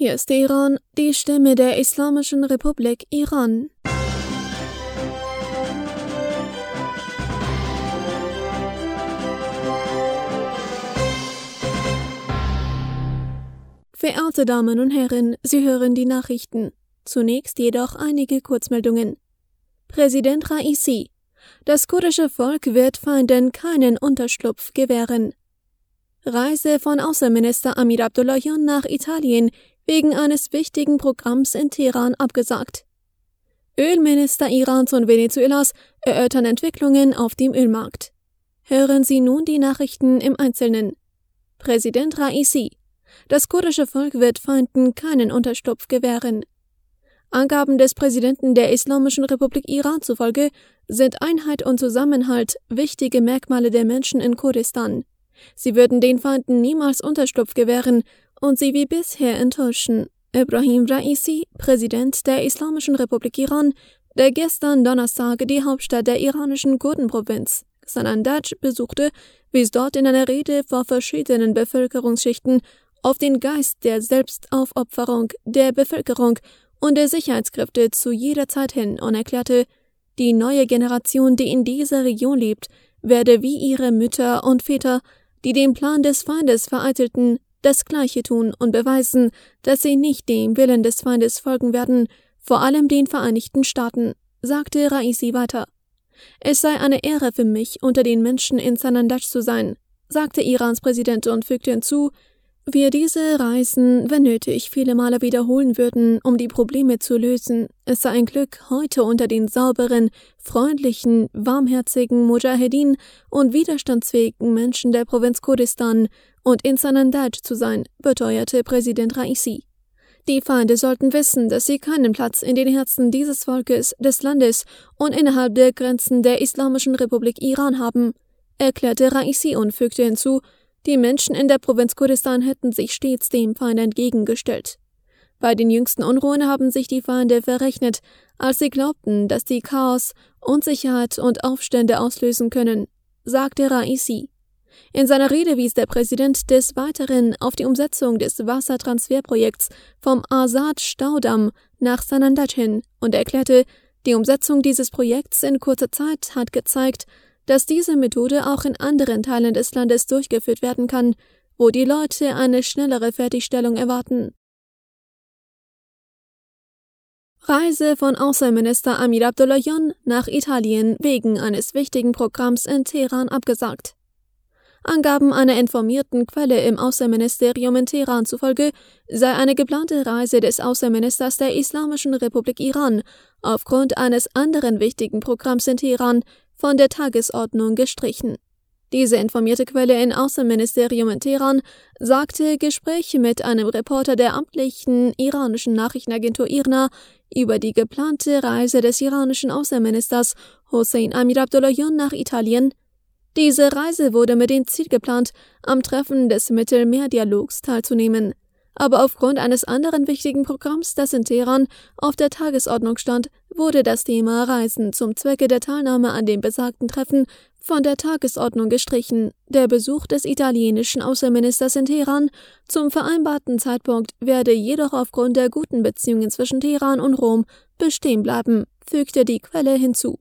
Hier ist Iran, die Stimme der Islamischen Republik Iran. Verehrte Damen und Herren, Sie hören die Nachrichten. Zunächst jedoch einige Kurzmeldungen. Präsident Raisi: Das kurdische Volk wird Feinden keinen Unterschlupf gewähren. Reise von Außenminister Amir Abdullahian nach Italien wegen eines wichtigen Programms in Teheran abgesagt. Ölminister Irans und Venezuelas erörtern Entwicklungen auf dem Ölmarkt. Hören Sie nun die Nachrichten im Einzelnen. Präsident Raisi: Das kurdische Volk wird Feinden keinen Unterschlupf gewähren. Angaben des Präsidenten der Islamischen Republik Iran zufolge sind Einheit und Zusammenhalt wichtige Merkmale der Menschen in Kurdistan. Sie würden den Feinden niemals Unterschlupf gewähren und sie wie bisher enttäuschen. Ebrahim Raisi, Präsident der Islamischen Republik Iran, der gestern Donnerstag die Hauptstadt der iranischen Kurdenprovinz, Sanandaj, besuchte, wies dort in einer Rede vor verschiedenen Bevölkerungsschichten auf den Geist der Selbstaufopferung der Bevölkerung und der Sicherheitskräfte zu jeder Zeit hin und erklärte, die neue Generation, die in dieser Region lebt, werde wie ihre Mütter und Väter, die den Plan des Feindes vereitelten, das Gleiche tun und beweisen, dass sie nicht dem Willen des Feindes folgen werden, vor allem den Vereinigten Staaten, sagte Raisi weiter. Es sei eine Ehre für mich, unter den Menschen in Sanandaj zu sein, sagte Irans Präsident und fügte hinzu, wir diese Reisen, wenn nötig, viele Male wiederholen würden, um die Probleme zu lösen. Es sei ein Glück, heute unter den sauberen, freundlichen, warmherzigen Mujahedin und widerstandsfähigen Menschen der Provinz Kurdistan und in Sanandaj zu sein, beteuerte Präsident Raisi. Die Feinde sollten wissen, dass sie keinen Platz in den Herzen dieses Volkes, des Landes und innerhalb der Grenzen der Islamischen Republik Iran haben, erklärte Raisi und fügte hinzu, die Menschen in der Provinz Kurdistan hätten sich stets dem Feind entgegengestellt. Bei den jüngsten Unruhen haben sich die Feinde verrechnet, als sie glaubten, dass sie Chaos, Unsicherheit und Aufstände auslösen können, sagte Raisi. In seiner Rede wies der Präsident des Weiteren auf die Umsetzung des Wassertransferprojekts vom Azad-Staudamm nach Sanandaj hin und erklärte, die Umsetzung dieses Projekts in kurzer Zeit hat gezeigt, dass diese Methode auch in anderen Teilen des Landes durchgeführt werden kann, wo die Leute eine schnellere Fertigstellung erwarten. Reise von Außenminister Amir Abdullahian nach Italien wegen eines wichtigen Programms in Teheran abgesagt. Angaben einer informierten Quelle im Außenministerium in Teheran zufolge sei eine geplante Reise des Außenministers der Islamischen Republik Iran aufgrund eines anderen wichtigen Programms in Teheran von der Tagesordnung gestrichen. Diese informierte Quelle im Außenministerium in Teheran sagte, Gespräche mit einem Reporter der amtlichen iranischen Nachrichtenagentur IRNA über die geplante Reise des iranischen Außenministers Hossein Amir Abdullahian nach Italien. Diese Reise wurde mit dem Ziel geplant, am Treffen des Mittelmeerdialogs teilzunehmen. Aber aufgrund eines anderen wichtigen Programms, das in Teheran auf der Tagesordnung stand, wurde das Thema Reisen zum Zwecke der Teilnahme an dem besagten Treffen von der Tagesordnung gestrichen. Der Besuch des italienischen Außenministers in Teheran zum vereinbarten Zeitpunkt werde jedoch aufgrund der guten Beziehungen zwischen Teheran und Rom bestehen bleiben, fügte die Quelle hinzu.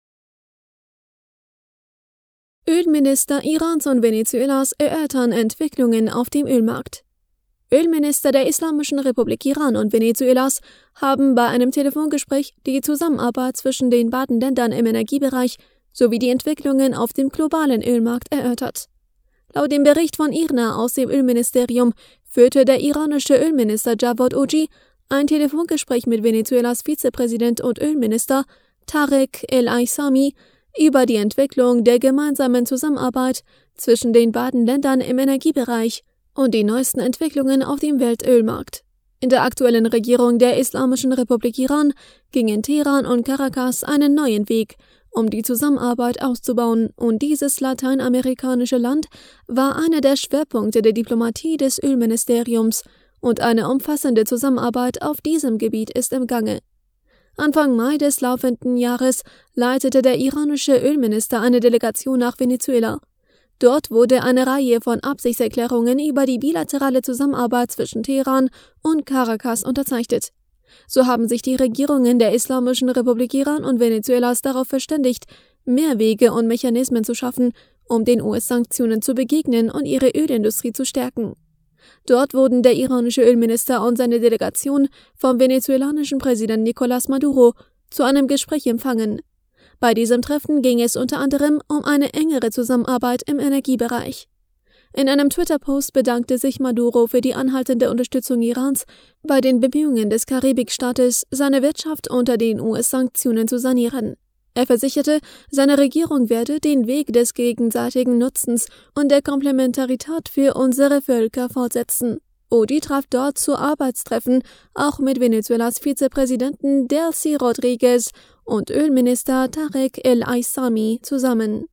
Ölminister Irans und Venezuelas erörtern Entwicklungen auf dem Ölmarkt. Ölminister der Islamischen Republik Iran und Venezuelas haben bei einem Telefongespräch die Zusammenarbeit zwischen den beiden Ländern im Energiebereich sowie die Entwicklungen auf dem globalen Ölmarkt erörtert. Laut dem Bericht von IRNA aus dem Ölministerium führte der iranische Ölminister Javad Oji ein Telefongespräch mit Venezuelas Vizepräsident und Ölminister Tarek El-Aissami über die Entwicklung der gemeinsamen Zusammenarbeit zwischen den beiden Ländern im Energiebereich und die neuesten Entwicklungen auf dem Weltölmarkt. In der aktuellen Regierung der Islamischen Republik Iran gingen Teheran und Caracas einen neuen Weg, um die Zusammenarbeit auszubauen, und dieses lateinamerikanische Land war einer der Schwerpunkte der Diplomatie des Ölministeriums, und eine umfassende Zusammenarbeit auf diesem Gebiet ist im Gange. Anfang Mai des laufenden Jahres leitete der iranische Ölminister eine Delegation nach Venezuela. Dort wurde eine Reihe von Absichtserklärungen über die bilaterale Zusammenarbeit zwischen Teheran und Caracas unterzeichnet. So haben sich die Regierungen der Islamischen Republik Iran und Venezuelas darauf verständigt, mehr Wege und Mechanismen zu schaffen, um den US-Sanktionen zu begegnen und ihre Ölindustrie zu stärken. Dort wurden der iranische Ölminister und seine Delegation vom venezolanischen Präsidenten Nicolás Maduro zu einem Gespräch empfangen. Bei diesem Treffen ging es unter anderem um eine engere Zusammenarbeit im Energiebereich. In einem Twitter-Post bedankte sich Maduro für die anhaltende Unterstützung Irans bei den Bemühungen des Karibikstaates, seine Wirtschaft unter den US-Sanktionen zu sanieren. Er versicherte, seine Regierung werde den Weg des gegenseitigen Nutzens und der Komplementarität für unsere Völker fortsetzen. Odi traf dort zu Arbeitstreffen auch mit Venezuelas Vizepräsidenten Delcy Rodriguez und Ölminister Tarek El-Aissami zusammen.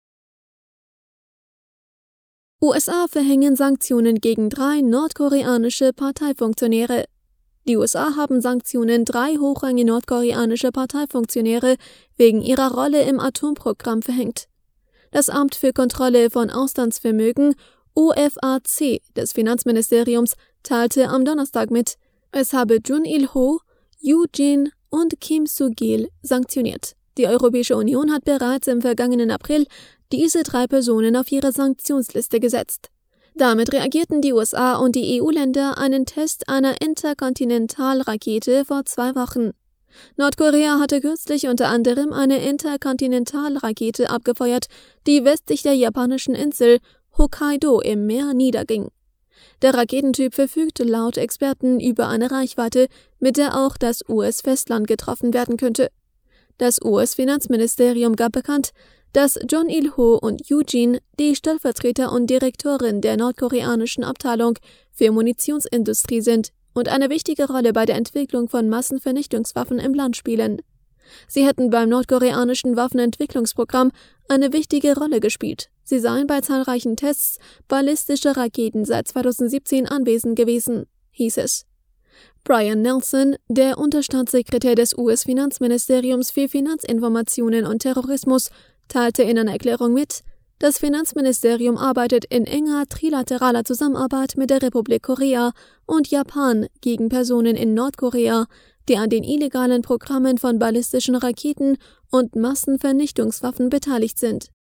USA verhängen Sanktionen gegen 3 nordkoreanische Parteifunktionäre. Die USA haben Sanktionen 3 hochrangige nordkoreanische Parteifunktionäre wegen ihrer Rolle im Atomprogramm verhängt. Das Amt für Kontrolle von Auslandsvermögen OFAC des Finanzministeriums teilte am Donnerstag mit, es habe Jun Il-ho, Yoo Jin und Kim Soo-gil sanktioniert. Die Europäische Union hat bereits im vergangenen April diese 3 Personen auf ihre Sanktionsliste gesetzt. Damit reagierten die USA und die EU-Länder einen Test einer Interkontinentalrakete vor 2 Wochen. Nordkorea hatte kürzlich unter anderem eine Interkontinentalrakete abgefeuert, die westlich der japanischen Insel Hokkaido im Meer niederging. Der Raketentyp verfügt laut Experten über eine Reichweite, mit der auch das US-Festland getroffen werden könnte. Das US-Finanzministerium gab bekannt, dass Jun Il-ho und Yoo Jin die Stellvertreter und Direktorin der nordkoreanischen Abteilung für Munitionsindustrie sind und eine wichtige Rolle bei der Entwicklung von Massenvernichtungswaffen im Land spielen. Sie hätten beim nordkoreanischen Waffenentwicklungsprogramm eine wichtige Rolle gespielt. Sie seien bei zahlreichen Tests ballistischer Raketen seit 2017 anwesend gewesen, hieß es. Brian Nelson, der Unterstaatssekretär des US-Finanzministeriums für Finanzinformationen und Terrorismus, teilte in einer Erklärung mit, das Finanzministerium arbeitet in enger trilateraler Zusammenarbeit mit der Republik Korea und Japan gegen Personen in Nordkorea, die an den illegalen Programmen von ballistischen Raketen und Massenvernichtungswaffen beteiligt sind.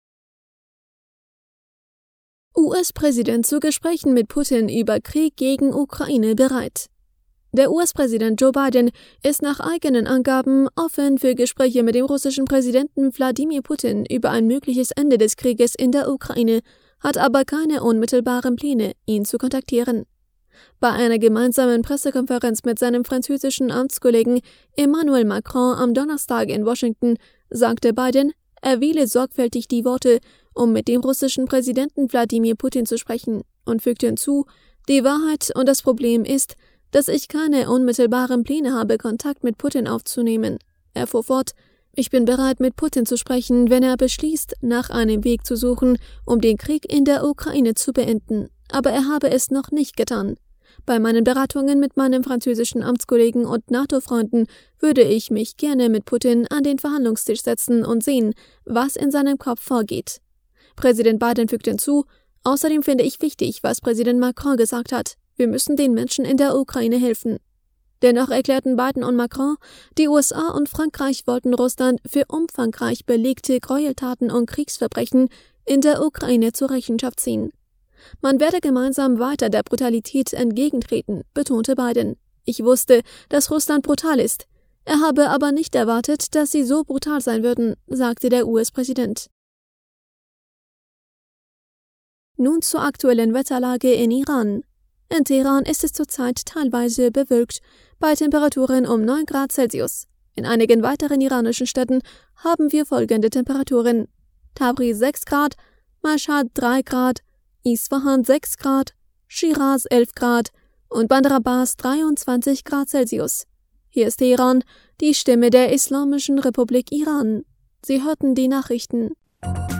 US-Präsident zu Gesprächen mit Putin über Krieg gegen Ukraine bereit. Der US-Präsident Joe Biden ist nach eigenen Angaben offen für Gespräche mit dem russischen Präsidenten Wladimir Putin über ein mögliches Ende des Krieges in der Ukraine, hat aber keine unmittelbaren Pläne, ihn zu kontaktieren. Bei einer gemeinsamen Pressekonferenz mit seinem französischen Amtskollegen Emmanuel Macron am Donnerstag in Washington sagte Biden, er wähle sorgfältig die Worte, um mit dem russischen Präsidenten Wladimir Putin zu sprechen, und fügte hinzu, die Wahrheit und das Problem ist, dass ich keine unmittelbaren Pläne habe, Kontakt mit Putin aufzunehmen. Er fuhr fort, ich bin bereit, mit Putin zu sprechen, wenn er beschließt, nach einem Weg zu suchen, um den Krieg in der Ukraine zu beenden. Aber er habe es noch nicht getan. Bei meinen Beratungen mit meinem französischen Amtskollegen und NATO-Freunden würde ich mich gerne mit Putin an den Verhandlungstisch setzen und sehen, was in seinem Kopf vorgeht. Präsident Biden fügte hinzu, außerdem finde ich wichtig, was Präsident Macron gesagt hat. Wir müssen den Menschen in der Ukraine helfen. Dennoch erklärten Biden und Macron, die USA und Frankreich wollten Russland für umfangreich belegte Gräueltaten und Kriegsverbrechen in der Ukraine zur Rechenschaft ziehen. Man werde gemeinsam weiter der Brutalität entgegentreten, betonte Biden. Ich wusste, dass Russland brutal ist. Er habe aber nicht erwartet, dass sie so brutal sein würden, sagte der US-Präsident. Nun zur aktuellen Wetterlage in Iran. In Teheran ist es zurzeit teilweise bewölkt, bei Temperaturen um 9 Grad Celsius. In einigen weiteren iranischen Städten haben wir folgende Temperaturen: Tabriz 6 Grad, Mashhad 3 Grad, Isfahan 6 Grad, Shiraz 11 Grad und Bandar Abbas 23 Grad Celsius. Hier ist Teheran, die Stimme der Islamischen Republik Iran. Sie hörten die Nachrichten.